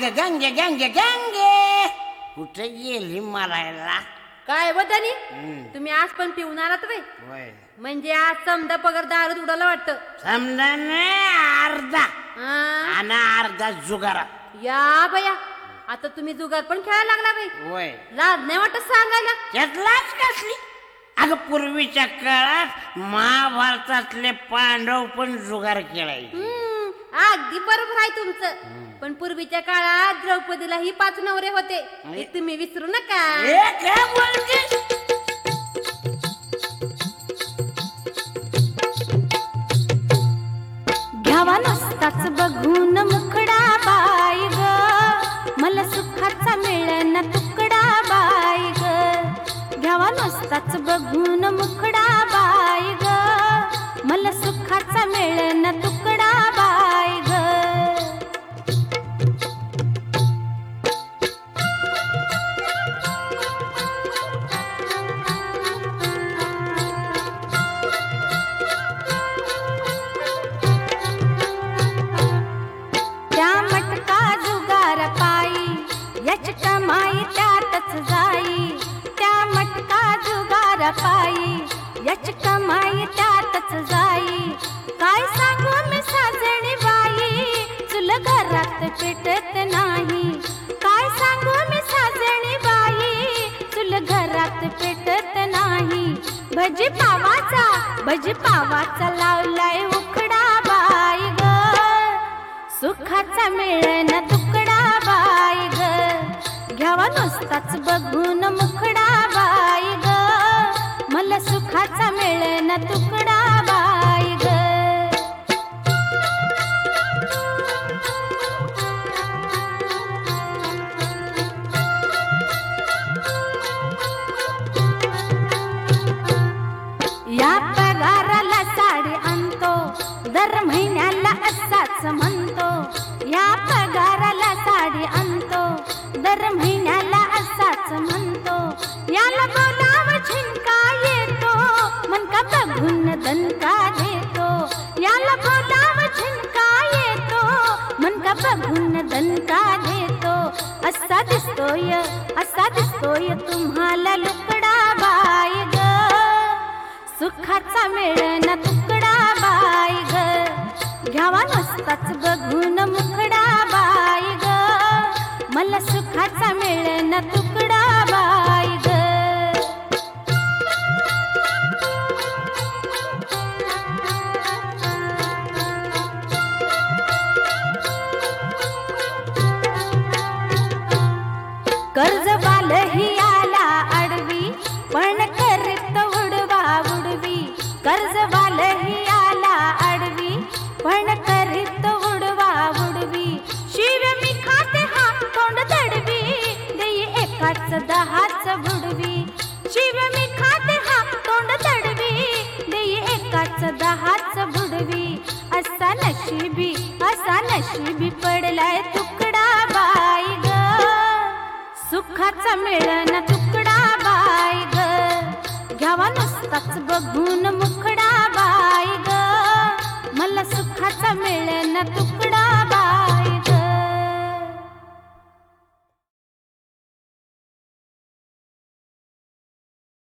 अगं गंगे गंगे गंगे कुठे गेली मरायला? काय बदनी तुम्ही आज पण पिऊन आलात वे? म्हणजे आज समजा पगार दारू उडाला वाटतं. समजा नाही अर्धा आणि अर्धा जुगारा. या बया आता तुम्ही जुगार पण खेळायला लागला बाई. लाज नाही वाटत सांगायला? त्यात लाज कसली? अगं पूर्वीच्या काळात महाभारतातले पांडव पण जुगार खेळायचे. अगदी बरोबर आहे तुमचं. पण पूर्वीच्या काळात द्रौपदीला ही 5 नवरे होते हे तुम्ही विसरू नका. काय बोलते? घ्यावा नुसताच बघून मुखडा बाई ग, मला सुखाचा मिळेना तुकडा बाई ग. घ्यावा नुसताच बघून मुखडा बाई ग, मला सुखाचा मिळेना तुकडा बाई ग. त्या मटका जुगार पायी याची कमाई त्यातच जाई. त्या मटका जुगार पायी याची कमाई त्यातच जाई. काय सांगू मी साजणी बाई चुल घरात पेटत नाही. काय सांगू मी साजणी बाई चुल घरात पेटत नाही. भजी पावाचा लावलाय उखडा बाई ग, सुखाचा मिळेना तुकडा बाई ग. घ्यावा नुसताच बघून मुखडा बाई ग, मला सुखाचा मिळेना तुकडा बाई ग. या पगाराला साडी आणतो दर महिन्याला असाच म्हणतो. या पगाराला साडी आणतो दर महिन्याला असाच म्हणतो. याला बोलाव झिंका येतो मन का बघून दणका देतो. याला बोलाव झिंका येतो मन का बघून दणका देतो. असा दिसतोय तुम्हाला लुकडा बाई ग, सुखाचा मिळेना तुकडा बाई ग. घ्यावा नुसताच बघून मुखडा बाई ग, मला सुखाचा मिळेना तुकडा बाई ग. कर्जवाल ही आला अडवी पण करीत उडवा उडवी. कर्जवाल ही आला अडवी पण करीत उडवा उडवी. शिव मी खाते हात तोंड दडवी देई एकाच 10च बुडवी. शिव मी खाते हात तोंड दडवी देई एकाच 10च बुडवी. असा नशिबी पडलाय तुकडा बाई ग, सुखाचा मिळेना तुकडा बाई ग. घ्यावा नुसताच बघून मुखडा बाई ग, मला सुखाचा मिळेना तुकडा